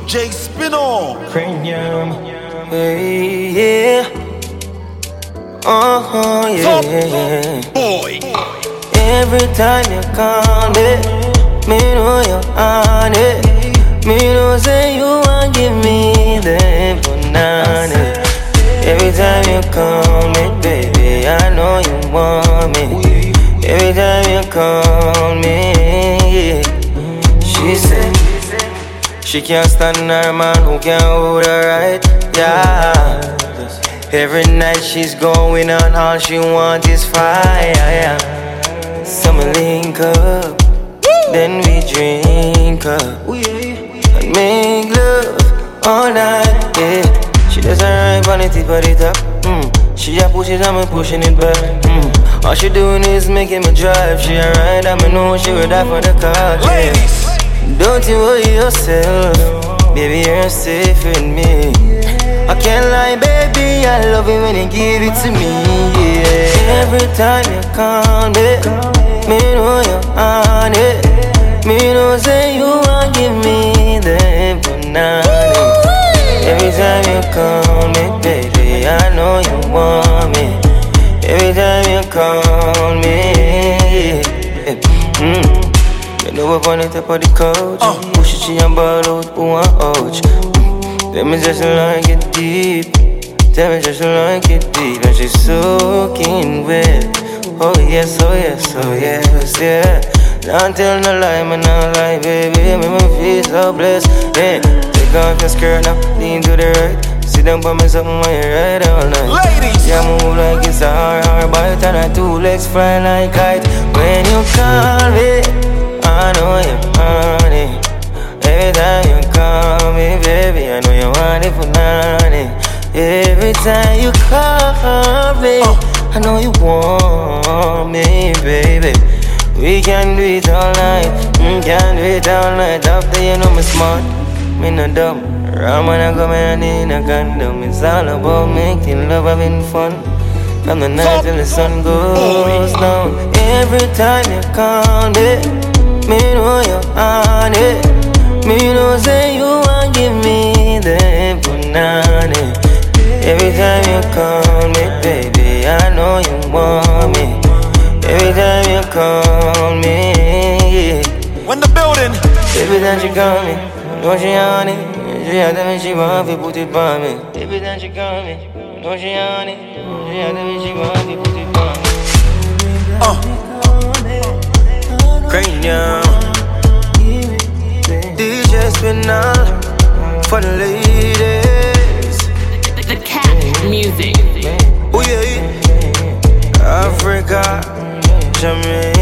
DJ Spino. Cranium. Hey, yeah. Oh, yeah, yeah. Boy. Every time you call me, me know you're on it. Me know say you want give me the banana. Every time you call me, baby, I know you want me. Every time you call me, she said she can't stand her man who can't hold her right, yeah. Every night she's going on, all she wants is fire, yeah. So we link up, then we drink up and make love all night, yeah. She does her right on the tip of the top, she just pushes and me pushing it back, all she doing is making me drive. She a ride and me know she would die for the car, yeah. Don't you worry yourself, baby, you're safe with me. I can't lie, baby, I love it when you give it to me, yeah. Every time you call me know you're on it. Me know say you want give me the banana. Every time you call me, baby, I know you want me. Every time you call me, you know up on the top of the couch, push it, she and ball out, who want ouch. Tell me just like it deep. Tell me just like it deep. And she's soaking wet. Oh yes, oh yes, oh yes, yeah. Don't tell no lie, man, no lie, baby. Make me feel so blessed, yeah. Take off your skirt now, lean to the right. Sit down for me something when you ride all night. Ladies! Yeah, move like it's a hard bite and her two legs fly like kite. When you call me, I know you're on it. Every time you call me, baby, I know you want it for nothing. Every time you call me, I know you want me, baby. We can do it all night, can do it all night. After you know me smart, me no dumb. Ram when I come in, I need a condom. It's all about making love, having fun. From the night till the sun goes down. Every time you call me know you're on it. Me know say you want give me the banana. Every time you call me, baby, I know you want me. Every time you call me, When the building. every time she call me, know she on it. She had me, she want to put it on me. Every time she call me, know she on it. She had me, she want to put it on me. Cranium. DJ Spinal for the ladies. The cat music. Oh yeah, Africa, Jamaica.